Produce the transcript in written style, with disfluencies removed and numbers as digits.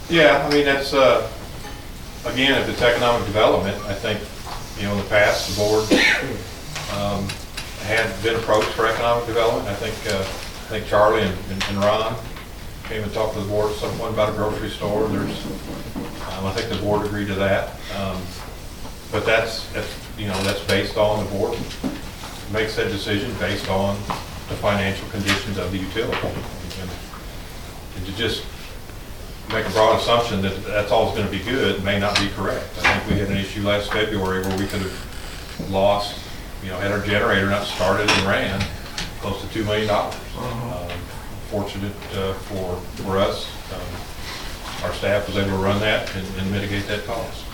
Yeah, I mean, that's, again, if it's economic development, I think, in the past, the board had been approached for economic development. I think Charlie and Ron came and talked to the board at some point about a grocery store. I think the board agreed to that. But that's based on the board makes that decision based on the financial conditions of the utility. And to just make a broad assumption that that's always going to be good may not be correct. I think we had an issue last February where we could have lost, had our generator not started and ran, close to $2 million. Fortunate for us, our staff was able to run that and mitigate that cost.